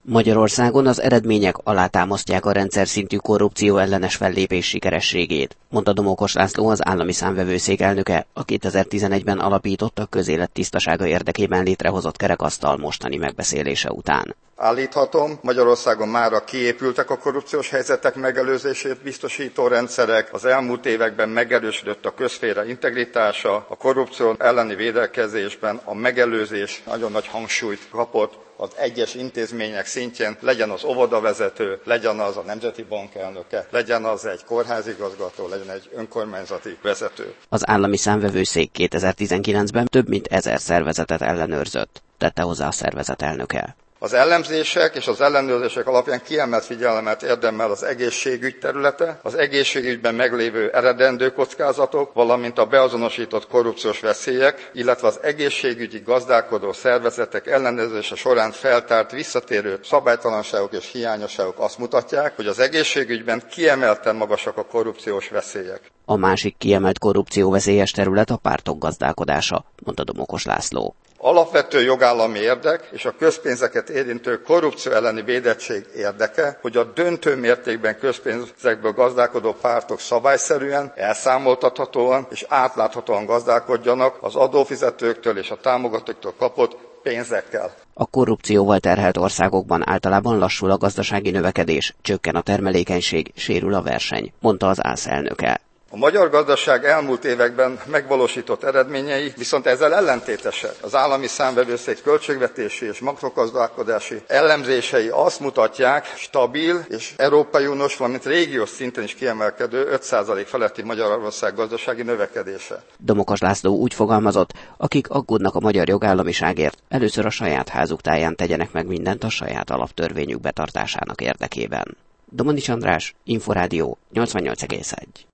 Magyarországon az eredmények alátámasztják a rendszerszintű korrupció ellenes fellépés sikerességét, mondta Domokos László, az Állami Számvevőszék elnöke, a 2011-ben alapított a közélet tisztasága érdekében létrehozott kerekasztal mostani megbeszélése után. Állíthatom, Magyarországon mára kiépültek a korrupciós helyzetek megelőzését biztosító rendszerek, az elmúlt években megerősödött a közszféra integritása, a korrupció elleni védekezésben a megelőzés nagyon nagy hangsúlyt kapott az egyes intézmények szintjén, legyen az óvodavezető, legyen az a Nemzeti Bank elnöke, legyen az egy kórházigazgató, legyen egy önkormányzati vezető. Az Állami Számvevőszék 2019-ben több mint 1000 szervezetet ellenőrzött, tette hozzá a szervezet elnöke. Az elemzések és az ellenőrzések alapján kiemelt figyelmet érdemel az egészségügy területe, az egészségügyben meglévő eredendő kockázatok, valamint a beazonosított korrupciós veszélyek, illetve az egészségügyi gazdálkodó szervezetek ellenőrzése során feltárt visszatérő szabálytalanságok és hiányosságok azt mutatják, hogy az egészségügyben kiemelten magasak a korrupciós veszélyek. A másik kiemelt korrupcióveszélyes terület a pártok gazdálkodása, mondta Domokos László. Alapvető jogállami érdek és a közpénzeket érintő korrupció elleni védettség érdeke, hogy a döntő mértékben közpénzekből gazdálkodó pártok szabályszerűen, elszámoltathatóan és átláthatóan gazdálkodjanak az adófizetőktől és a támogatóktól kapott pénzekkel. A korrupcióval terhelt országokban általában lassul a gazdasági növekedés, csökken a termelékenység, sérül a verseny, mondta az ÁSZ elnöke. A magyar gazdaság elmúlt években megvalósított eredményei viszont ezzel ellentétesek. Az Állami Számvevőszék költségvetési és makrogazdálkodási elemzései azt mutatják, stabil és Európai Uniós, valamint régiós szinten is kiemelkedő 5% feletti Magyarország gazdasági növekedése. Domokos László úgy fogalmazott, akik aggódnak a magyar jogállamiságért, először a saját házuk táján tegyenek meg mindent a saját alaptörvényük betartásának érdekében. Domanics András, Inforádió 88,1.